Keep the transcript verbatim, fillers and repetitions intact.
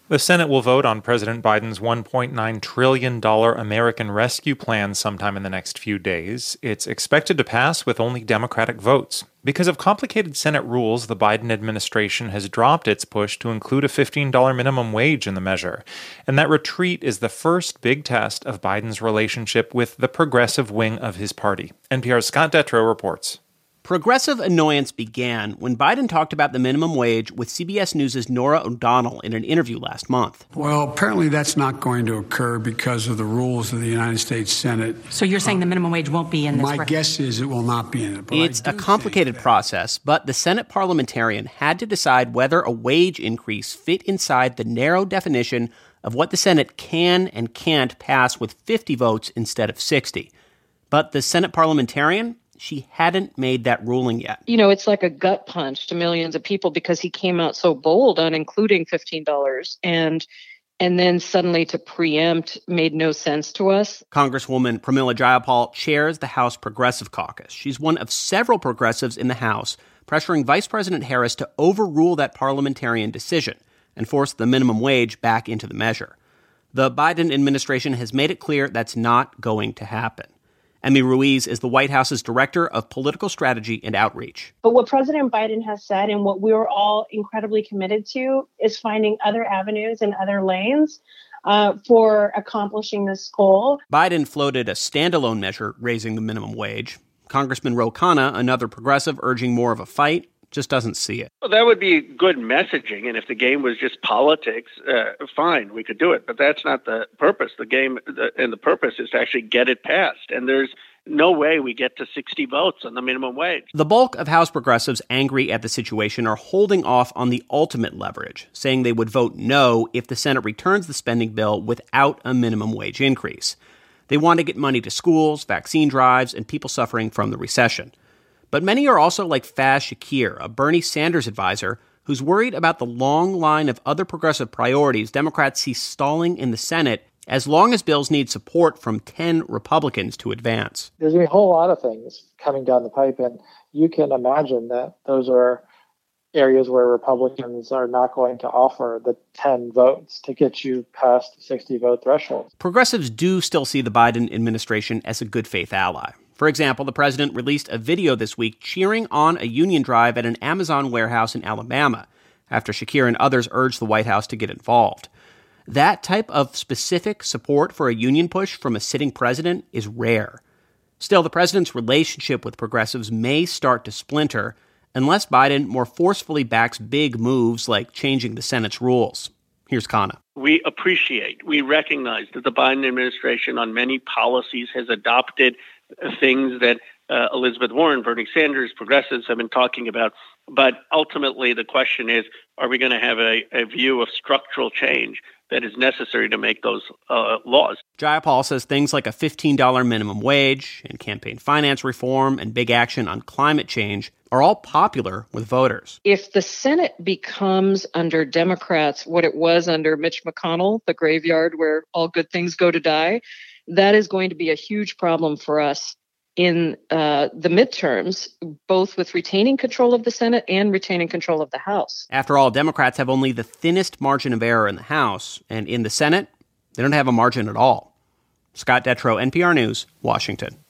The Senate will vote on President Biden's one point nine trillion dollars American Rescue Plan sometime in the next few days. It's expected to pass with only Democratic votes. Because of complicated Senate rules, the Biden administration has dropped its push to include a fifteen dollars minimum wage in the measure. And that retreat is the first big test of Biden's relationship with the progressive wing of his party. N P R's Scott Detrow reports. Progressive annoyance began when Biden talked about the minimum wage with C B S News' Norah O'Donnell in an interview last month. Well, apparently that's not going to occur because of the rules of the United States Senate. So you're saying the minimum wage won't be in this? My record? guess is it will not be in it. But it's a complicated process, but the Senate parliamentarian had to decide whether a wage increase fit inside the narrow definition of what the Senate can and can't pass with fifty votes instead of sixty. But the Senate parliamentarian, she hadn't made that ruling yet. You know, it's like a gut punch to millions of people because he came out so bold on including fifteen dollars and and then suddenly to preempt made no sense to us. Congresswoman Pramila Jayapal chairs the House Progressive Caucus. She's one of several progressives in the House pressuring Vice President Harris to overrule that parliamentarian decision and force the minimum wage back into the measure. The Biden administration has made it clear that's not going to happen. Emmy Ruiz is the White House's Director of Political Strategy and Outreach. But what President Biden has said and what we were all incredibly committed to is finding other avenues and other lanes uh, for accomplishing this goal. Biden floated a standalone measure raising the minimum wage. Congressman Ro Khanna, another progressive urging more of a fight, just doesn't see it. Well, that would be good messaging, and if the game was just politics, uh, fine, we could do it. But that's not the purpose. The game the, and the purpose is to actually get it passed, and there's no way we get to sixty votes on the minimum wage. The bulk of House progressives angry at the situation are holding off on the ultimate leverage, saying they would vote no if the Senate returns the spending bill without a minimum wage increase. They want to get money to schools, vaccine drives, and people suffering from the recession. But many are also like Faz Shakir, a Bernie Sanders advisor, who's worried about the long line of other progressive priorities Democrats see stalling in the Senate as long as bills need support from ten Republicans to advance. There's a whole lot of things coming down the pipe, and you can imagine that those are areas where Republicans are not going to offer the ten votes to get you past the sixty-vote threshold. Progressives do still see the Biden administration as a good faith ally. For example, the president released a video this week cheering on a union drive at an Amazon warehouse in Alabama after Shakir and others urged the White House to get involved. That type of specific support for a union push from a sitting president is rare. Still, the president's relationship with progressives may start to splinter unless Biden more forcefully backs big moves like changing the Senate's rules. Here's Khanna. We appreciate, we recognize that the Biden administration on many policies has adopted things that uh, Elizabeth Warren, Bernie Sanders, progressives have been talking about. But ultimately, the question is, are we going to have a, a view of structural change that is necessary to make those uh, laws? Jayapal says things like a fifteen dollars minimum wage and campaign finance reform and big action on climate change are all popular with voters. If the Senate becomes under Democrats what it was under Mitch McConnell, the graveyard where all good things go to die, that is going to be a huge problem for us in uh, the midterms, both with retaining control of the Senate and retaining control of the House. After all, Democrats have only the thinnest margin of error in the House, and in the Senate, they don't have a margin at all. Scott Detrow, N P R News, Washington.